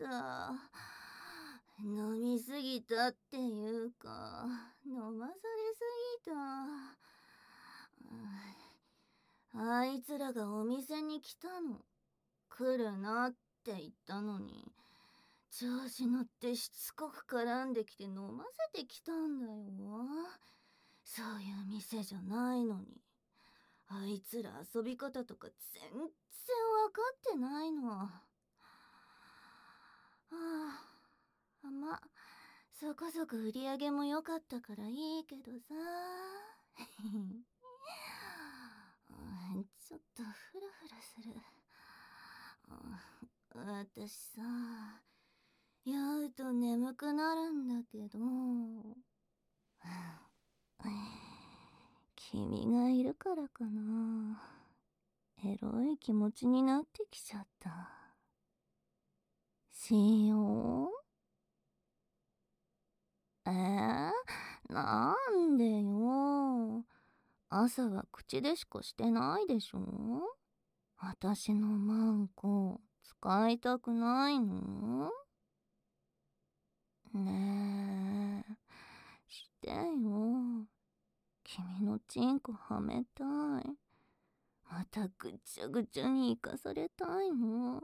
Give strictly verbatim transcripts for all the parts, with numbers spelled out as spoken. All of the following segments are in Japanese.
だ。飲みすぎたっていうか、飲まされすぎた。あいつらがお店に来たの。来るなって言ったのに、調子乗ってしつこく絡んできて飲ませてきたんだよ。そういう店じゃないのに。あいつら遊び方とか全然わかってないの。はあ、まあ、そこそこ売り上げも良かったからいいけどさ。ちょっとフラフラする。私さ、酔うと眠くなるんだけど、君がいるからかな。エロい気持ちになってきちゃった。しよう？えー、なんでよ。朝は口でしかしてないでしょ？私のマンコ使いたくないの？ねえ、してよ。君のチンコはめたい。またぐちゃぐちゃに生かされたいの。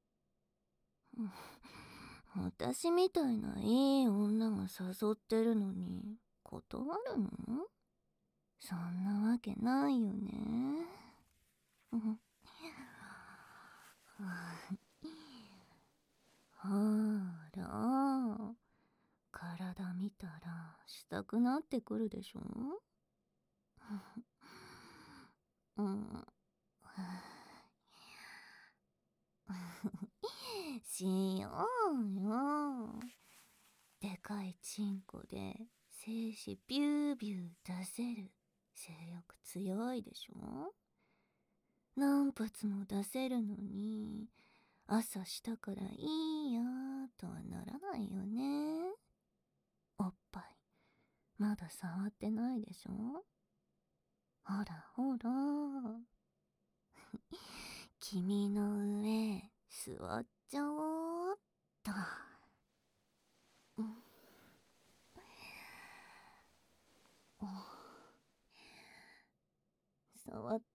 私みたいないい女が誘ってるのに断るの？そんなわけないよね。ほら、体見たらしたくなってくるでしょ？うん。しようよ。でかいチンコで精子ビュービュー出せる性欲強いでしょ？何発も出せるのに朝したからいいやとはならないよね。おっぱいまだ触ってないでしょ？ほらほら。君の上座っちゃおうっと。うん、触って。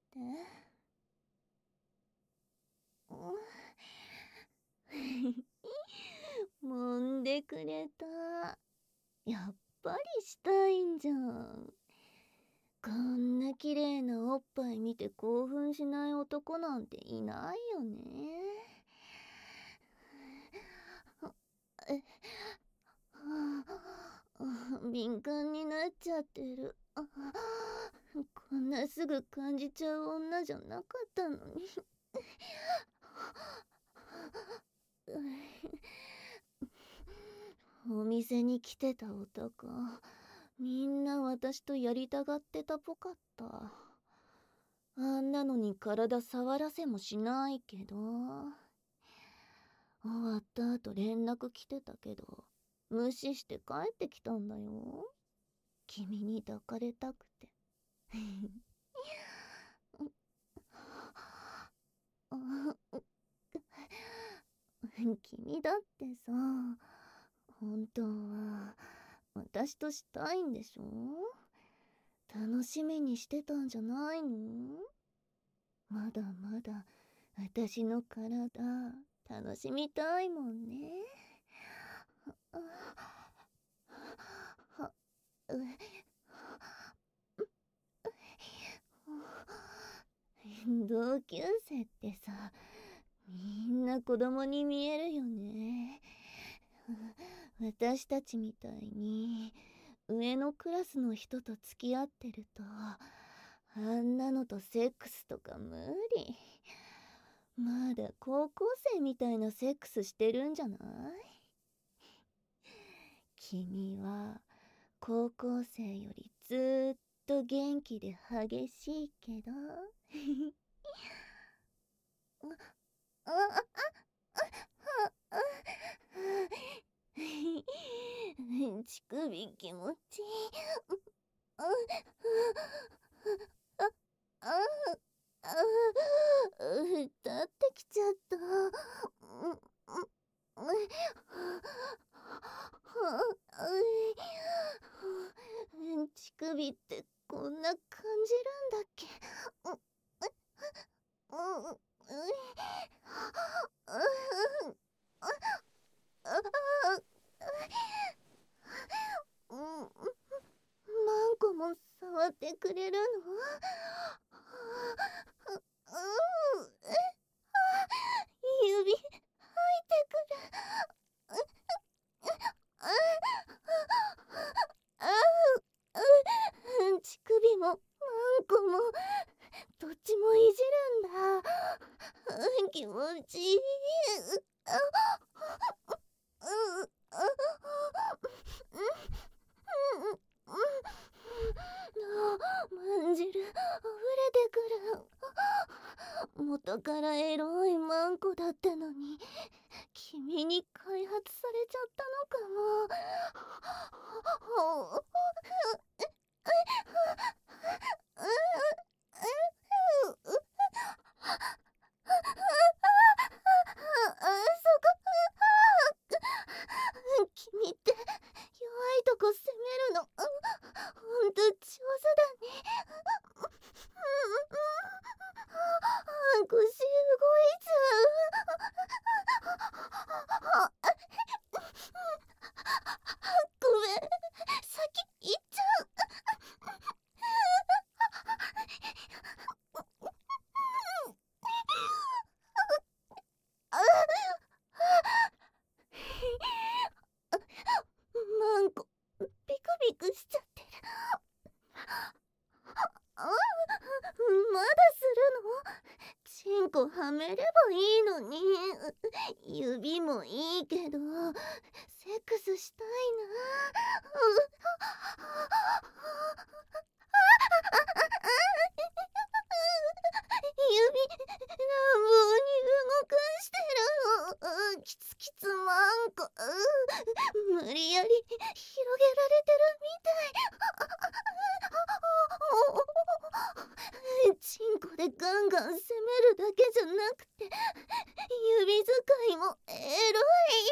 揉んでくれた。やっぱりしたいんじゃん。こんな綺麗なおっぱい見て興奮しない男なんていないよね。え、敏感になっちゃってる。こんなすぐ感じちゃう女じゃなかったのに。お店に来てた男、みんな私とやりたがってたぽかった。あんなのに体触らせもしないけど。終わった後連絡来てたけど、無視して帰ってきたんだよ。君に抱かれたくて。君だってさ、本当は私としたいんでしょ？楽しみにしてたんじゃないの？まだまだ私の体楽しみたいもんね。同級生ってさ、みんな子供に見えるよね。私たちみたいに上のクラスの人と付き合ってると、あんなのとセックスとか無理。まだ高校生みたいなセックスしてるんじゃない？君は高校生よりずーっと元気で激しいけど。ああ乳首気持ちいい。ああああ立ってきちゃった。 気持ちいい。あうあまんじる溢れてくる。元からエロいマンコだったのに君に開発されちゃったのかも。君って弱いとこ攻めるのほんと上手だね。腰動いちゃう。ごめん、先行っちゃう。マンコビクビクしちゃってる。あ、まだするの？チンコはめればいいのに。指もいいけどセックスしたいな。指乱暴に動かしてる。キツキツマンコ無理やり広げられてるみたい。チンコでガンガン攻めるだけじゃなくて指使いもエロい。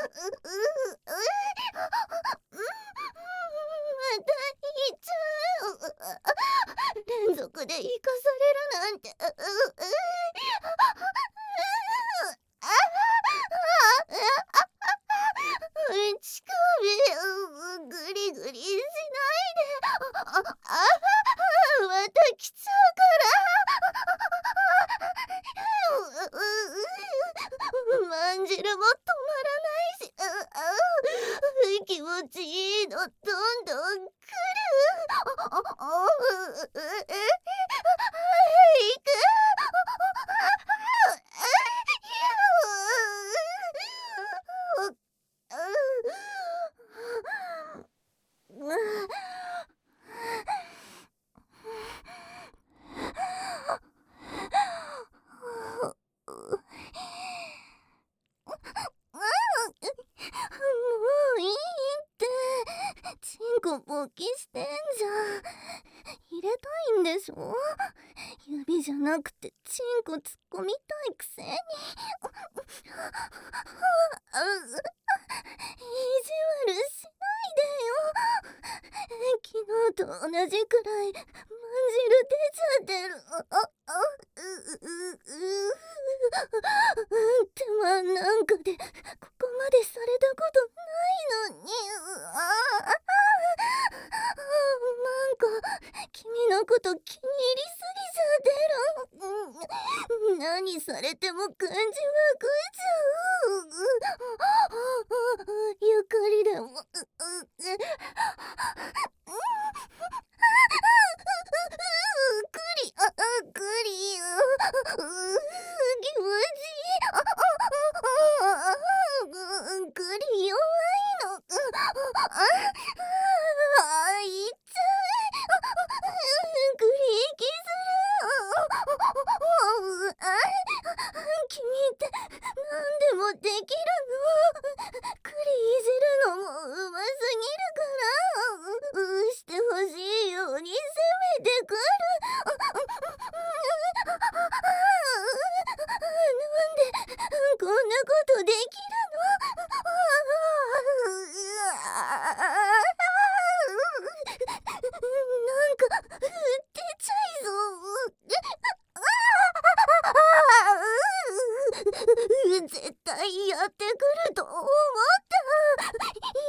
また言っちゃう。連続で生かされるなんて。乳首グリグリしないで。ああまた来ちゃうからまんじるも止まらないし。気持ちいいのどんどん来る。行く。もういいって。チンコ勃起してんじゃん。入れたいんでしょ。指じゃなくてチンコ突っ込みたいくせに。意地悪しないでよ。昨日と同じくらいまんじる出ちゃってる。手間なんかでここまでされたことないのに。マンコ君のこと気に入りすぎちゃってる。何されても感じわかっちゃう。ゆかりでもクリあクリ気持ちいい。クリ弱いの。あいっちゃう。クリ息する。君って何でもできるの。クリいじるのもうますぎるからしてほしいように攻めてくる。なんでこんなことできるの。なんか出ちゃいそう。絶対やってくると思った。意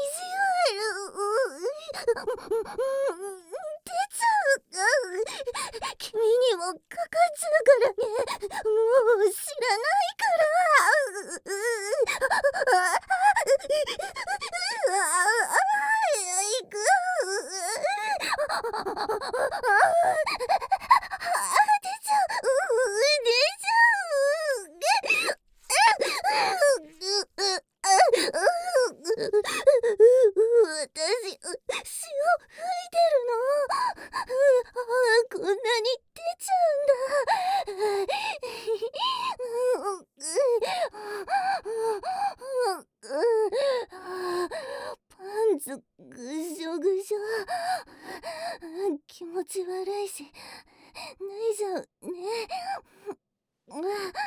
地悪。出ちゃう。君にもかかっちゃうからね。もう知らないから。行く。出ちゃう。出ちゃう。 いし、脱いじゃうね。う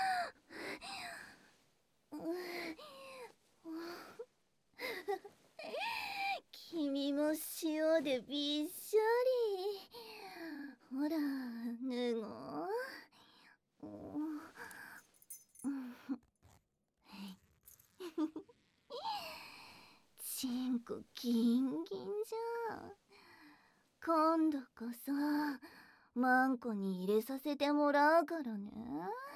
う君も塩でびっしょり。ほら、脱ごう。チンコギンギンじゃん。今度こそマンコに入れさせてもらうからね。